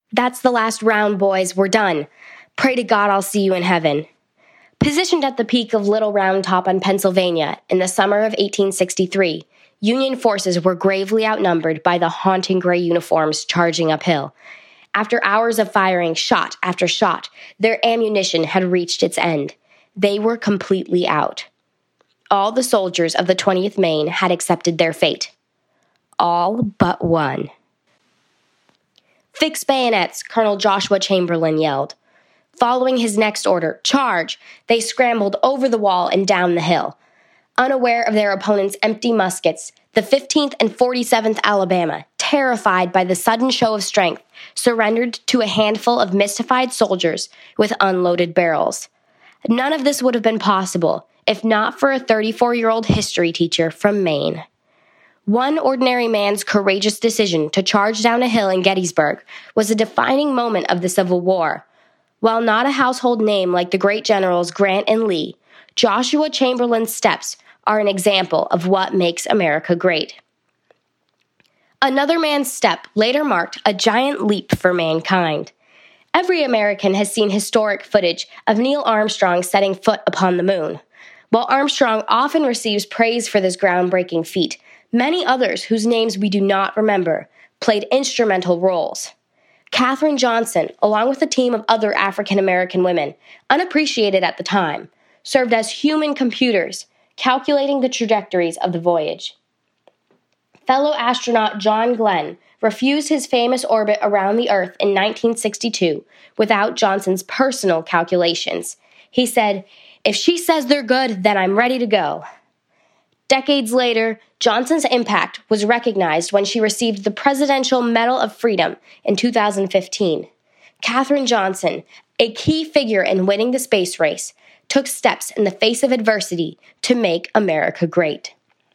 That's the last round, boys. We're done. Pray to God I'll see you in heaven. Positioned at the peak of Little Round Top on Pennsylvania in the summer of 1863, Union forces were gravely outnumbered by the haunting gray uniforms charging uphill. After hours of firing shot after shot, their ammunition had reached its end. They were completely out. All the soldiers of the 20th Maine had accepted their fate. All but one. "Fix bayonets," Colonel Joshua Chamberlain yelled. Following his next order, "Charge!" they scrambled over the wall and down the hill. Unaware of their opponent's empty muskets, the 15th and 47th Alabama, terrified by the sudden show of strength, surrendered to a handful of mystified soldiers with unloaded barrels. None of this would have been possible if not for a 34-year-old history teacher from Maine. One ordinary man's courageous decision to charge down a hill in Gettysburg was a defining moment of the Civil War. While not a household name like the great generals Grant and Lee, Joshua Chamberlain's steps are an example of what makes America great. Another man's step later marked a giant leap for mankind. Every American has seen historic footage of Neil Armstrong setting foot upon the moon. While Armstrong often receives praise for this groundbreaking feat, many others whose names we do not remember played instrumental roles. Katherine Johnson, along with a team of other African American women, unappreciated at the time, served as human computers, calculating the trajectories of the voyage. Fellow astronaut John Glenn refused his famous orbit around the Earth in 1962 without Johnson's personal calculations. He said, "If she says they're good, then I'm ready to go." Decades later, Johnson's impact was recognized when she received the Presidential Medal of Freedom in 2015. Katherine Johnson, a key figure in winning the space race, took steps in the face of adversity to make America great.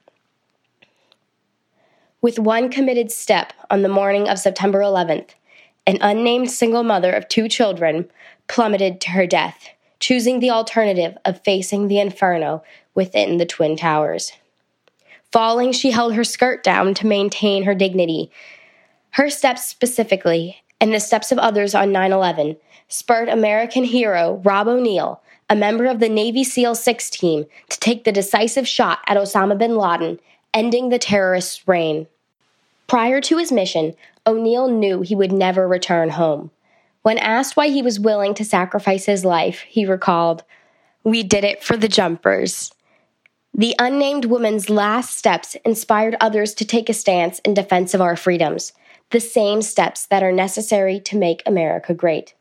With one committed step on the morning of September 11th, an unnamed single mother of 2 children plummeted to her death, choosing the alternative of facing the inferno within the Twin Towers. Falling, she held her skirt down to maintain her dignity. Her steps specifically, and the steps of others on 9/11, spurred American hero Rob O'Neill, a member of the Navy SEAL 6 team, to take the decisive shot at Osama bin Laden, ending the terrorist's reign. Prior to his mission, O'Neill knew he would never return home. When asked why he was willing to sacrifice his life, he recalled, "We did it for the jumpers." The unnamed woman's last steps inspired others to take a stance in defense of our freedoms, the same steps that are necessary to make America great.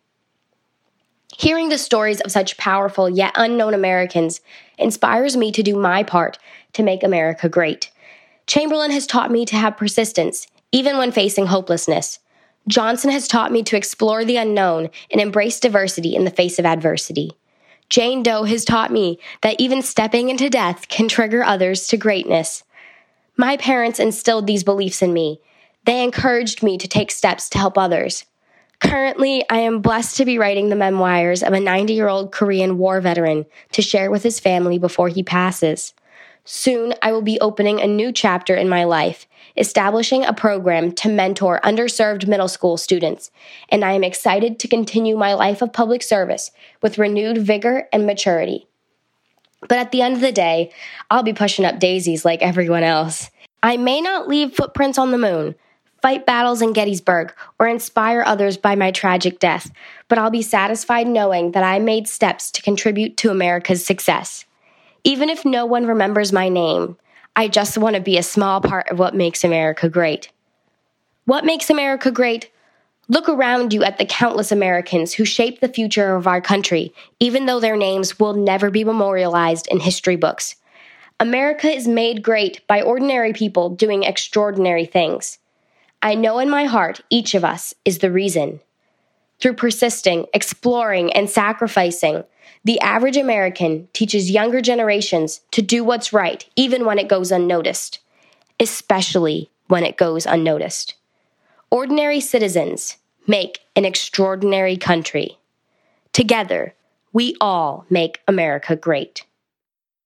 Hearing the stories of such powerful yet unknown Americans inspires me to do my part to make America great. Chamberlain has taught me to have persistence, even when facing hopelessness. Johnson has taught me to explore the unknown and embrace diversity in the face of adversity. Jane Doe has taught me that even stepping into death can trigger others to greatness. My parents instilled these beliefs in me. They encouraged me to take steps to help others. Currently, I am blessed to be writing the memoirs of a 90-year-old Korean War veteran to share with his family before he passes. Soon, I will be opening a new chapter in my life, establishing a program to mentor underserved middle school students, and I am excited to continue my life of public service with renewed vigor and maturity. But at the end of the day, I'll be pushing up daisies like everyone else. I may not leave footprints on the moon, fight battles in Gettysburg, or inspire others by my tragic death, but I'll be satisfied knowing that I made steps to contribute to America's success. Even if no one remembers my name, I just want to be a small part of what makes America great. What makes America great? Look around you at the countless Americans who shaped the future of our country, even though their names will never be memorialized in history books. America is made great by ordinary people doing extraordinary things. I know in my heart each of us is the reason. Through persisting, exploring, and sacrificing, the average American teaches younger generations to do what's right, even when it goes unnoticed, especially when it goes unnoticed. Ordinary citizens make an extraordinary country. Together, we all make America great.